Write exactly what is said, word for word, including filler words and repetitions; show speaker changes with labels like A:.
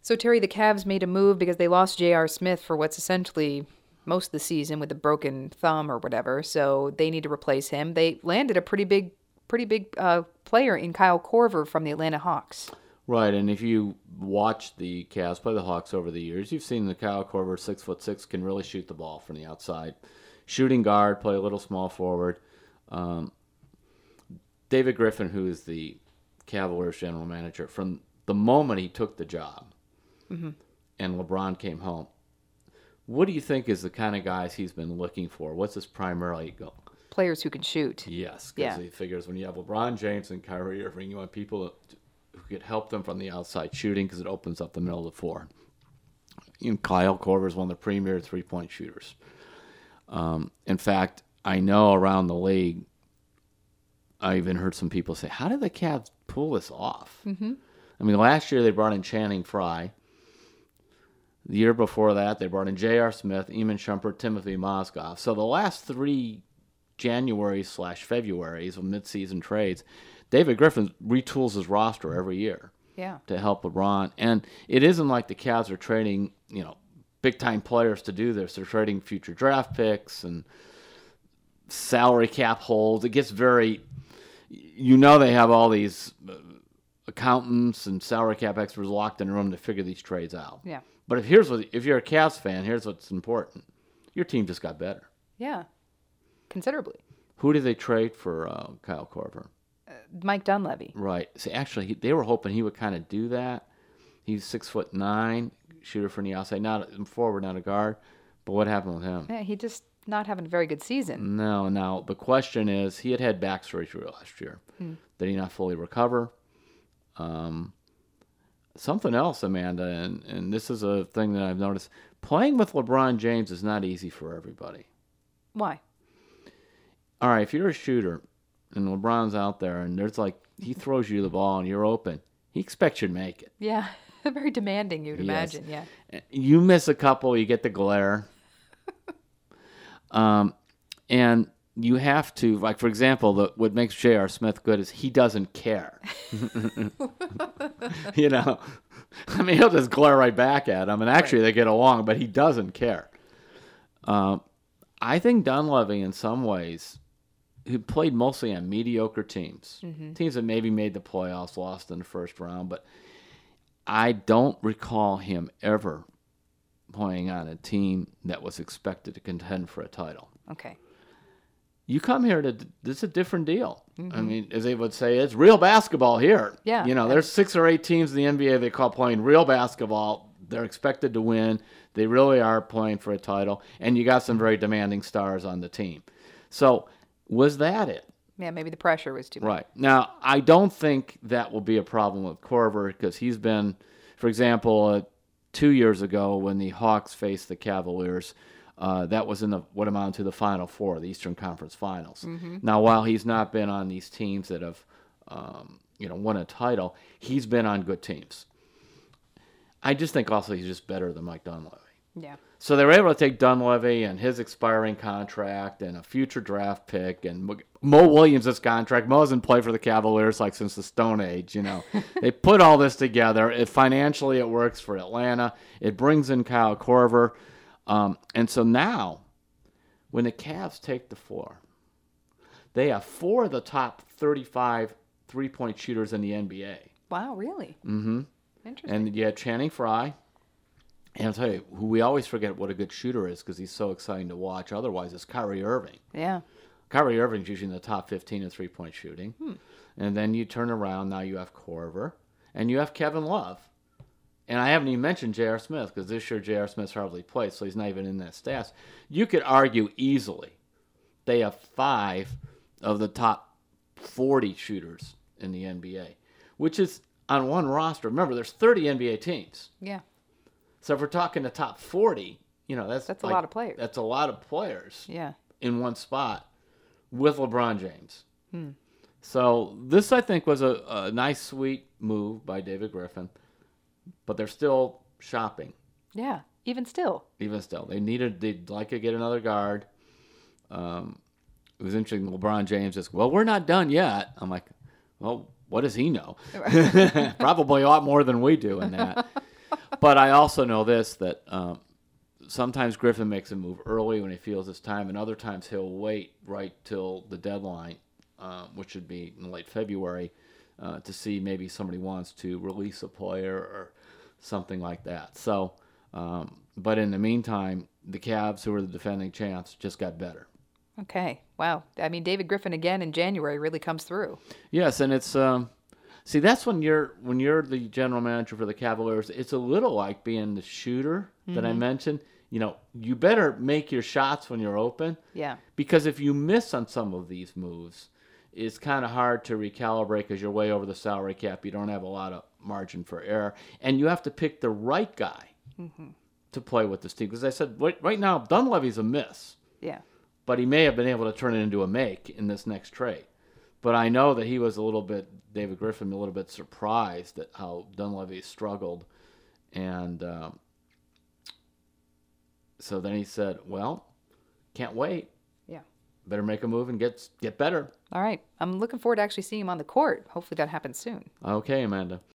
A: So, Terry, the Cavs made a move because they lost J R. Smith for what's essentially most of the season with a broken thumb or whatever. So they need to replace him. They landed a pretty big, pretty big uh, player in Kyle Korver from the Atlanta Hawks.
B: Right, and if you watch the Cavs play the Hawks over the years, you've seen the Kyle Korver, six foot six, can really shoot the ball from the outside. Shooting guard, play a little small forward. Um, David Griffin, who is the Cavaliers general manager, from the moment he took the job, mm-hmm. and LeBron came home, what do you think is the kind of guys he's been looking for? What's his primarily goal?
A: Players who can shoot.
B: Yes, because
A: yeah.
B: he figures when you have LeBron James and Kyrie Irving, you want people who could help them from the outside shooting because it opens up the middle of the floor. You know, Kyle Korver is one of the premier three-point shooters. Um, in fact, I know around the league, I even heard some people say, how did the Cavs pull this off? Mm-hmm. I mean, last year they brought in Channing Frye. The year before that, they brought in J R. Smith, Iman Shumpert, Timothy Mozgov. So the last three January slash Februaries of midseason trades, David Griffin retools his roster every year
A: yeah.
B: to help LeBron. And it isn't like the Cavs are trading, you know, big-time players to do this. They're trading future draft picks and salary cap holds. It gets very, you know, they have all these accountants and salary cap experts locked in a room to figure these trades out.
A: Yeah.
B: But if here's what if you're a Cavs fan, here's what's important: your team just got better.
A: Yeah, considerably.
B: Who did they trade for uh, Kyle Korver?
A: Uh, Mike Dunleavy.
B: Right. See, actually, he, they were hoping he would kind of do that. He's six foot nine, shooter from the outside, not a forward, not a guard. But what happened with him?
A: Yeah, he just not having a very good season.
B: No. Now the question is, he had had back surgery last year. Hmm. Did he not fully recover? Um. Something else, Amanda, and, and this is a thing that I've noticed. Playing with LeBron James is not easy for everybody.
A: Why?
B: All right, if you're a shooter and LeBron's out there and there's like, he throws you the ball and you're open, he expects you to make it.
A: Yeah, very demanding, you'd
B: yes.
A: imagine, yeah.
B: You miss a couple, you get the glare. um, and you have to, like, for example, the, what makes J R. Smith good is he doesn't care. You know, I mean, he'll just glare right back at him, and actually right. they get along, but he doesn't care. Um, I think Dunleavy, in some ways, who played mostly on mediocre teams, mm-hmm. teams that maybe made the playoffs, lost in the first round, but I don't recall him ever playing on a team that was expected to contend for a title.
A: Okay.
B: You come here to, this is a different deal. Mm-hmm. I mean, as they would say, it's real basketball here.
A: Yeah.
B: You know, there's six or eight teams in the N B A they call playing real basketball. They're expected to win. They really are playing for a title. And you got some very demanding stars on the team. So, was that it?
A: Yeah, maybe the pressure was too much.
B: Right. Now, I don't think that will be a problem with Korver because he's been, for example, uh, two years ago when the Hawks faced the Cavaliers, Uh, that was in the what amounted to the Final Four, the Eastern Conference Finals. Mm-hmm. Now, while he's not been on these teams that have, um, you know, won a title, he's been on good teams. I just think also he's just better than Mike Dunleavy.
A: Yeah.
B: So they were able to take Dunleavy and his expiring contract and a future draft pick and Mo Williams' contract. Mo hasn't played for the Cavaliers like since the Stone Age, you know. They put all this together. It, financially, it works for Atlanta. It brings in Kyle Korver. Um, and so now, when the Cavs take the floor, they have four of the top thirty-five three-point shooters in the N B A.
A: Wow, really?
B: Mm-hmm.
A: Interesting.
B: And you had Channing Frye. And I'll tell you, who we always forget what a good shooter is because he's so exciting to watch. Otherwise, it's Kyrie Irving.
A: Yeah.
B: Kyrie Irving's usually in the top fifteen in three-point shooting. Hmm. And then you turn around, now you have Korver, and you have Kevin Love. And I haven't even mentioned J R. Smith because this year J R. Smith's hardly played, so he's not even in that stats. You could argue easily they have five of the top forty shooters in the N B A, which is on one roster. Remember, there's thirty N B A teams.
A: Yeah.
B: So if we're talking the top forty, you know, that's
A: that's
B: like,
A: a lot of players.
B: That's a lot of players.
A: Yeah.
B: In one spot with LeBron James.
A: Hmm.
B: So this, I think, was a, a nice, sweet move by David Griffin. But they're still shopping.
A: Yeah, even still.
B: Even still. They needed, they'd like to get another guard. Um, it was interesting. LeBron James just, well, we're not done yet. I'm like, well, what does he know? Probably a lot more than we do in that. But I also know this, that um, sometimes Griffin makes a move early when he feels it's time, and other times he'll wait right till the deadline, uh, which would be in late February, uh, to see maybe somebody wants to release a player or something like that. So, um, but in the meantime, the Cavs, who are the defending champs, just got better.
A: Okay. Wow. I mean, David Griffin again in January really comes through.
B: Yes, and it's um, see that's when you're when you're the general manager for the Cavaliers. It's a little like being the shooter that
A: Mm-hmm.
B: I mentioned. You know, you better make your shots when you're open.
A: Yeah.
B: Because if you miss on some of these moves, it's kind of hard to recalibrate because you're way over the salary cap. You don't have a lot of margin for error, and you have to pick the right guy
A: Mm-hmm.
B: to play with this team. Because I said right, right now, Dunleavy's a miss.
A: Yeah.
B: But he may have been able to turn it into a make in this next trade. But I know that he was a little bit, David Griffin, a little bit surprised at how Dunleavy struggled. And um, so then he said, well, can't wait.
A: Yeah.
B: Better make a move and get get better.
A: All right. I'm looking forward to actually seeing him on the court. Hopefully that happens soon.
B: Okay, Amanda.